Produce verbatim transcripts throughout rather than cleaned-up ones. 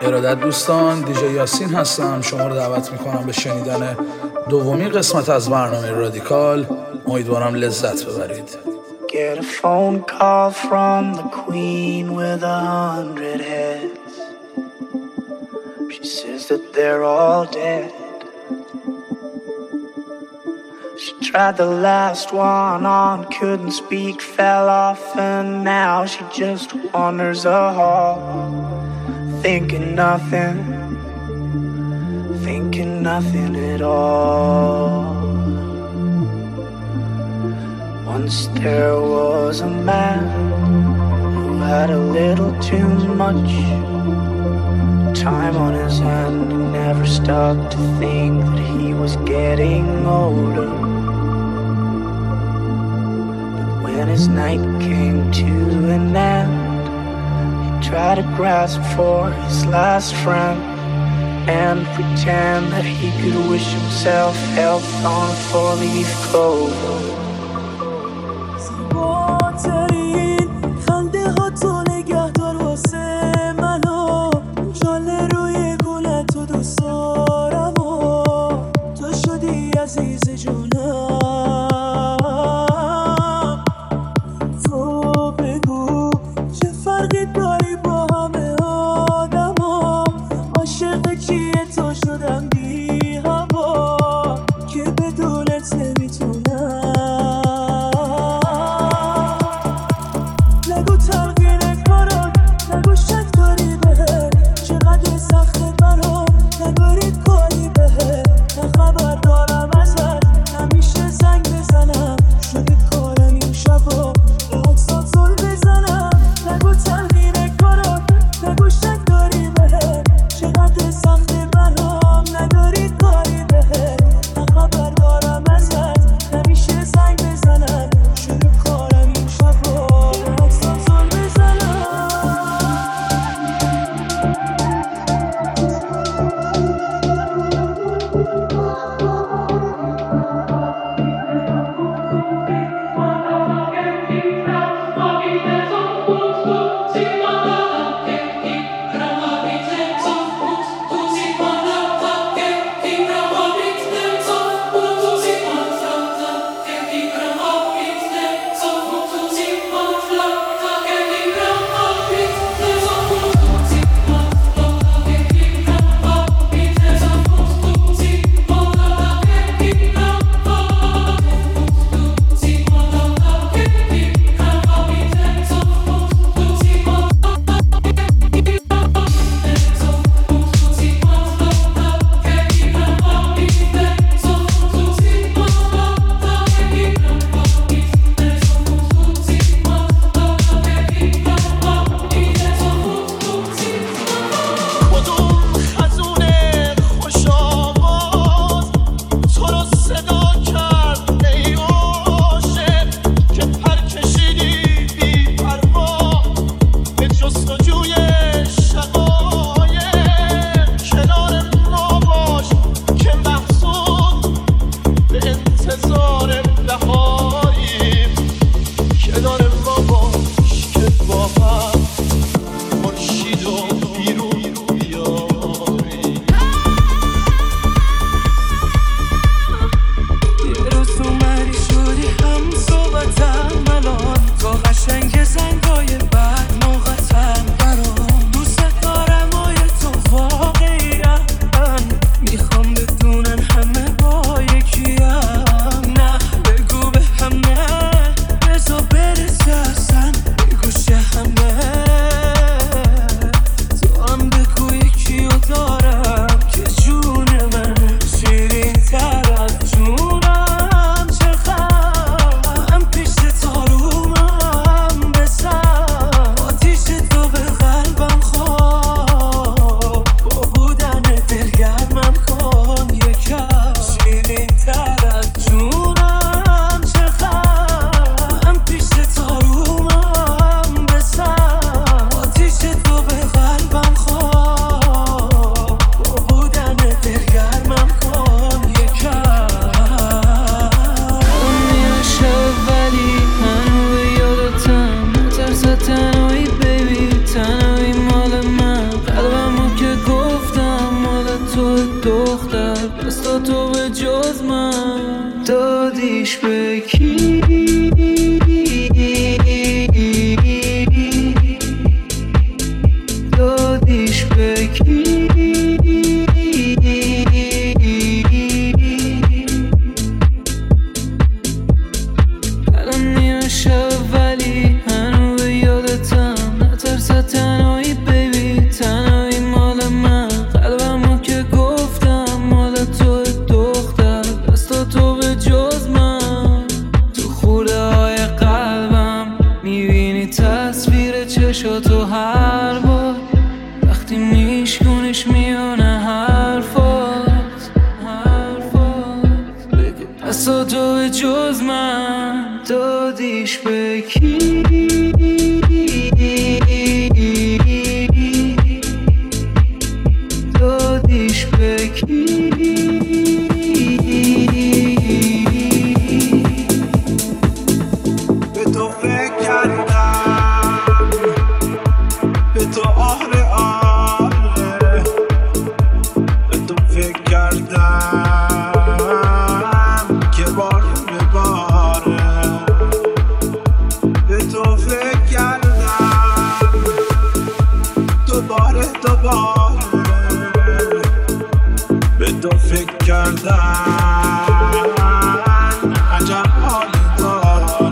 ارادت دوستان، دیجی یاسین هستم. شما رو دعوت میکنم به شنیدن دومین قسمت از برنامه رادیکال. امیدوارم لذت ببرید. Get a phone call from the queen with a hundred heads. She says that they're all dead. She tried the last one on, couldn't speak, fell off, and now she just wanders a hall, thinking nothing, thinking nothing at all. Once there was a man who had a little too much time on his hand. He never stopped to think that he was getting older. But when his night came to an end, he tried to grasp for his last friend and pretend that he could wish himself health on a four-leaf clover. دادیش به کی؟ دادیش به کی؟ الان نیمه شب ولی هنو به یادتم، نترسه تنهایی بیبی، تنهایی مال من، قلبمو که گفتم مال تو دختر، دستا تو به جز من، تو خورده های قلبم میبینی تصویر چشاتو هر بار وقتی میشکنش میونه حرفات حرفات بگو دستا تو به جز من دادیش به کی؟ دادیش به کی؟ به تو فکر کردم، به تو آره آره، به تو فکر کردم که بار به باره، به تو فکر کردم دوباره دوباره، به تو فکر کردم عجب حالی داره.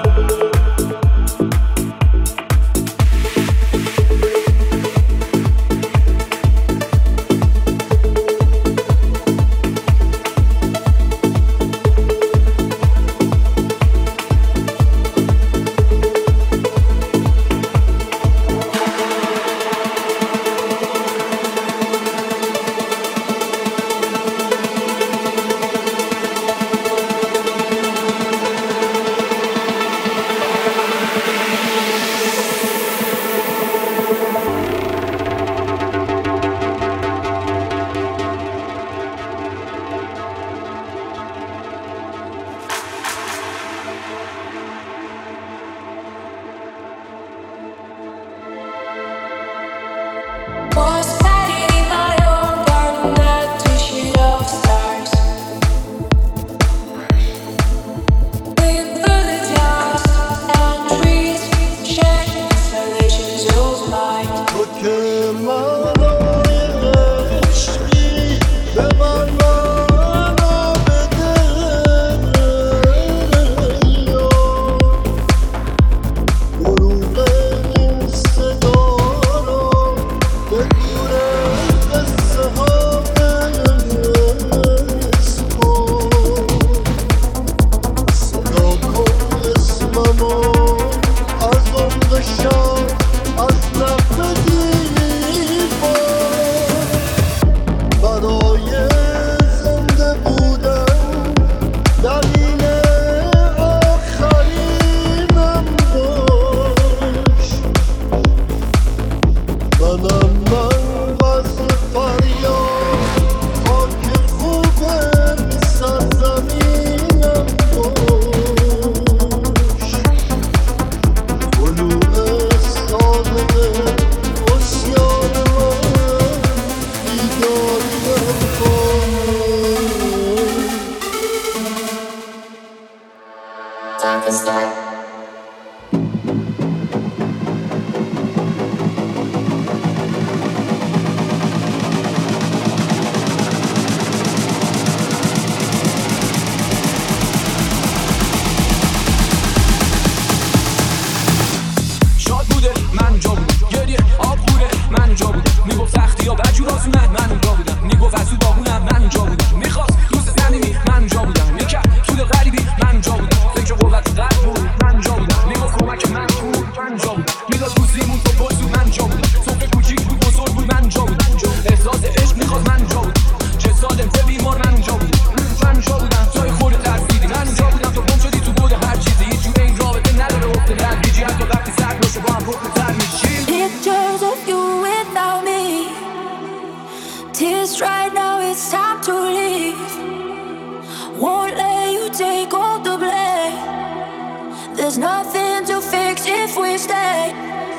There's nothing to fix if we stay.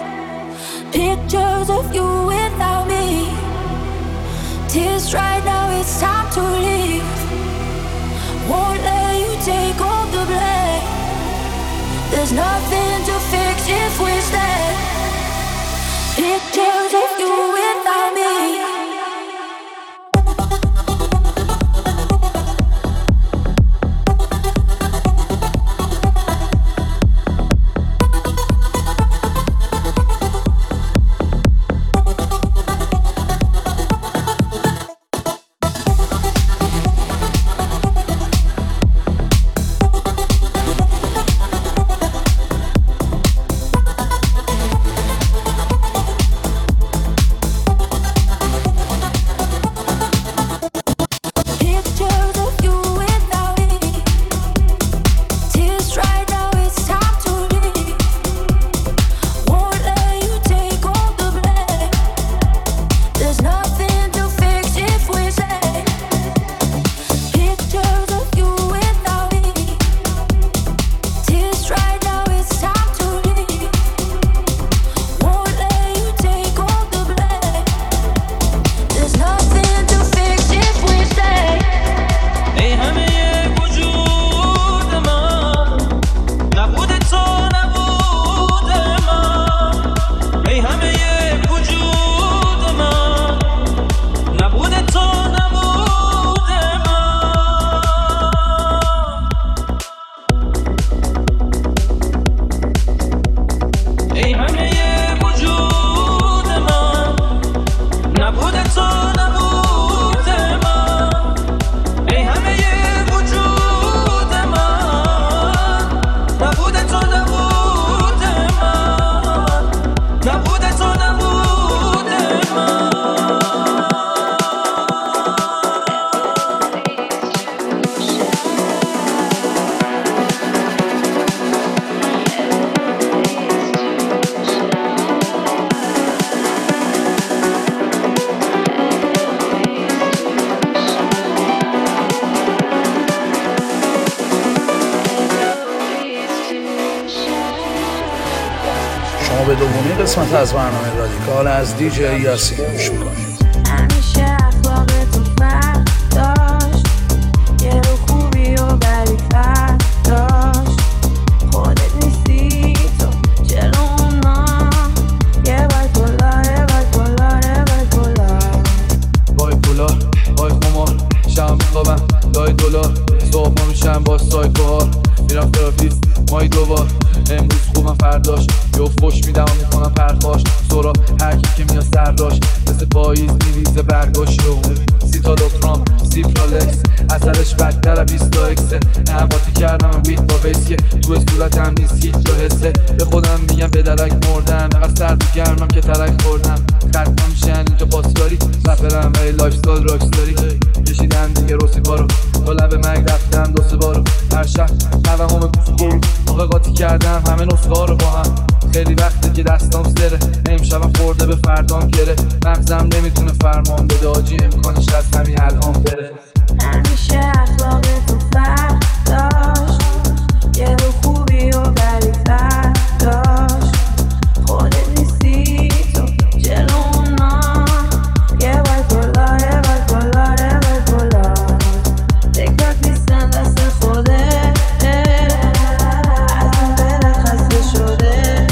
Pictures of you without me. Tears right now, it's time to leave. Won't let you take all the There's nothing to fix if we stay. Pictures of you without me. به دومین قسمت از برنامه رادیکال از دیجی یاسین گوش میکنید. همیشه اخلاقتون فرق داشت، یه رو خوبی و بدی فرق داشت. خودت نیستی تو جلو اونا، یه باید بلا یه باید بلا یه باید بلا. بای پولا بای خمار شم میخوابم لای دلار، صبح میشم با سایکوهار میرم ترافیست مای دوبار. امروز خوبم فرداش یو فوش میدم و میکنم پرخاش سورا هر کی که میاد سرداش مثل پاییز میریزه برگاش رو سیتا دکترام سیپرالکس اثرش بدتر بیست تا اکسه نهباتی کردم ویت با ویسکه تو صورتم نیست هیچ جا حسه به خودم میگم به درک مردم اقدر سرد و گرمم که ترک خوردم خطمه میشن اینجا پاسداری رپرم ولی لایف ستایل راکستاری کشیدن دیگه روسی بارو تا لب مرگ رفتم دو سه بارو هر شب قوام هم کسکورو موقع قاطی کردم همه نسخه رو با هم خیلی وقته که دستام سره امشبم خورده به فردام گره مغزم نمیتونه فرمان بده آجی امکانش هست همین الان بره. همیشه اخلاقتون فرق داشت، یه رو خوبی و بدی فرق داشت. خودت نیستی تو جلو اونا، یه باید بلا یه باید بلا یه باید بلا. فکرات نیستن دست خوده از اون بره خسته شده.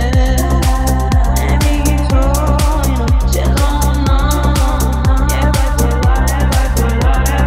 نمیگی تو اینو جلو اونا، یه باید بلا یه باید بلا یه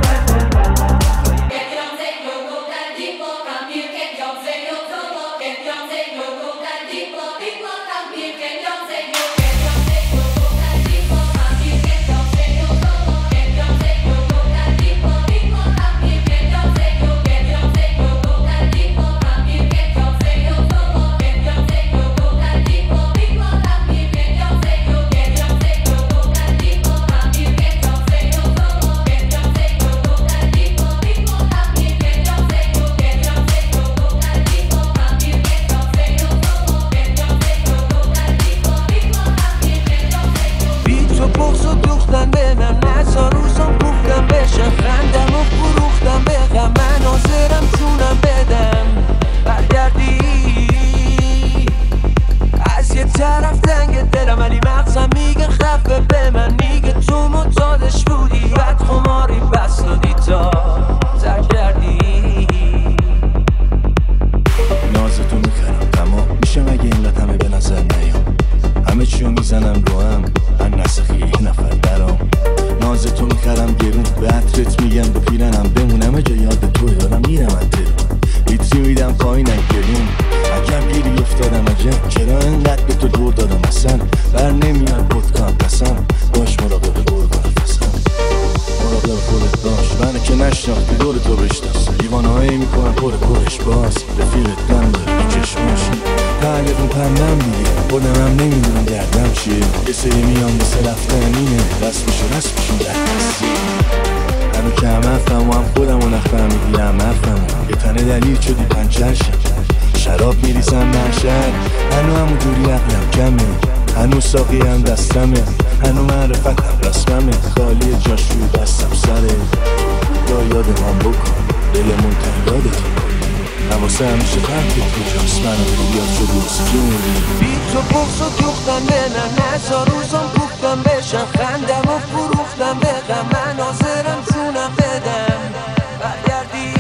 پایین گلیم عجب گیری افتادم عجب چرا انقدر به تو دور دادم اصلا بر نمیاد بود کنم قسم باش مراقب قربان نفسم مراقب خودت باش منو که نشناختی دور تو بشناس دیوانه هایی میکنم پر پرش باز رفیقت دنده تو چشماش تعلیقون پندم دیگه خودم هم نمیدونم دردم چیه یه سری میان مثل رفتنینه رسمشو رسمشون در دستی همه که هم افهم و هم خودم و نفهمیدی هم افهم یه تنه دلیل شدی پنچر شد شراب میریزم محشر هنو همون جوری عقلم کمه هنو ساقی هم دستمه هنو معرفتم رسممه خالی جاش روی دستم سره یا یادمان بکن دلمون تنگادت حواسه همیشه پرد کجاست منو بیاد شد روز جونی بی تو بغض و دوختم به نه نزا روزم کوفتم بشم خندم و فروختم به غم من حاضرم جونم بدم برگردی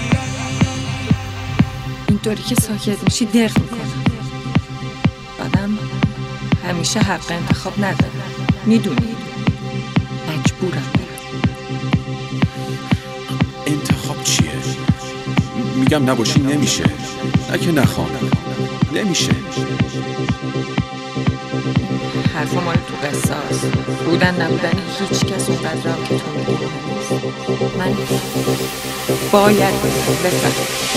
اینطوری که ساکت میشی دق میکنم آدم همیشه حق انتخاب نداره میدونی مجبورم انتخاب چیه؟ میگم نباشی نمیشه نه که نخوام نمیشه حرف ما رو تو قصاص بودن نبودن هیچ کس اونقدر هم که تو میگی من باید بفهم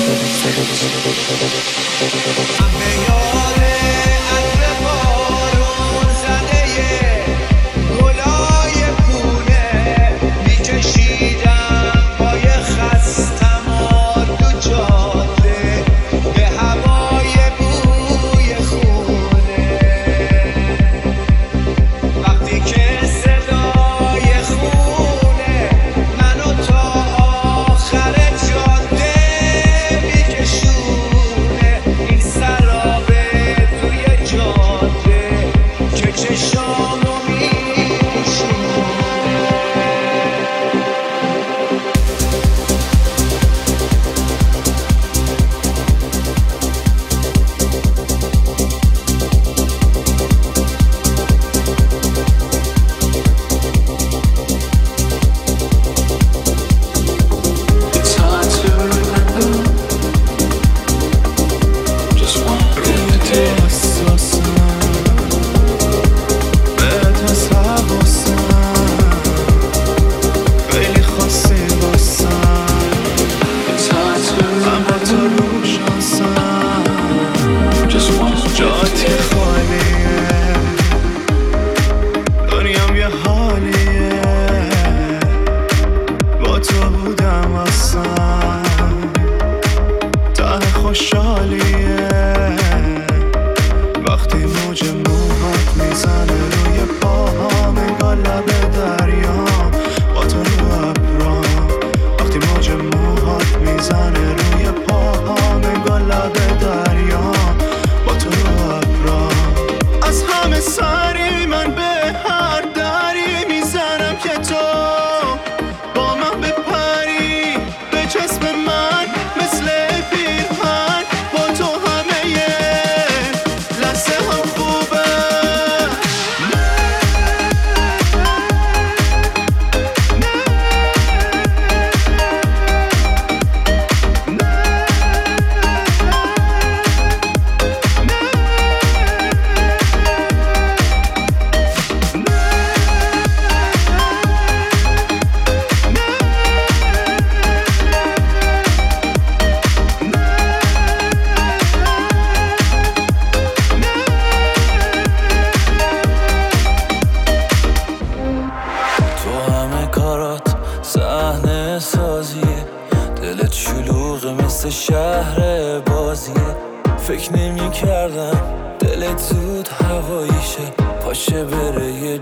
شهر بازیه فکر نمی کردم دلت زود هواییشه پاشه بره یه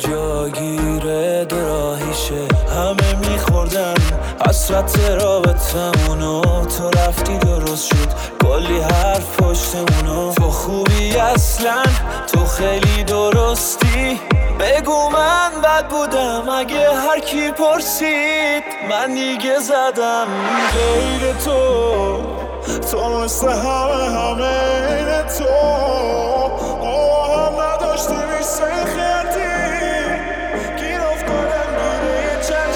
جاگیره دوراهیشه همه میخوردن حسرت رابطمونو تو رفتی درست شد کلی حرف پشتمونو تو خوبی اصلا تو خیلی درستی بگو من بد بودم اگه هر کی پرسید من دیگه زدم غیر تو تو مثل همه همه این تو ما هم نداشتی میشه خیاطی گیر افتادم گیره چند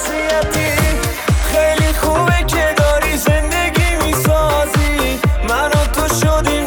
شخصیتی خیلی خوبه که داری زندگی میسازی منو شدی